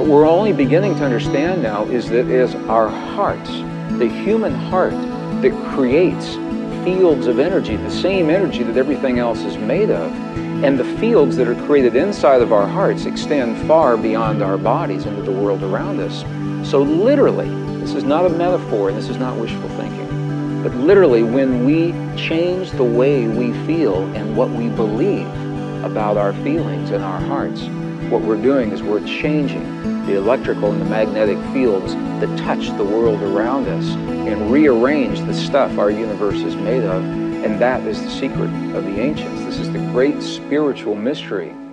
What we're only beginning to understand now is that it is our hearts, the human heart, that creates fields of energy, the same energy that everything else is made of. And the fields that are created inside of our hearts extend far beyond our bodies into the world around us. So literally, this is not a metaphor, and this is not wishful thinking, but literally when we change the way we feel and what we believe about our feelings and our hearts, what we're doing is we're changing the electrical and the magnetic fields that touch the world around us and rearrange the stuff our universe is made of. And that is the secret of the ancients. This is the great spiritual mystery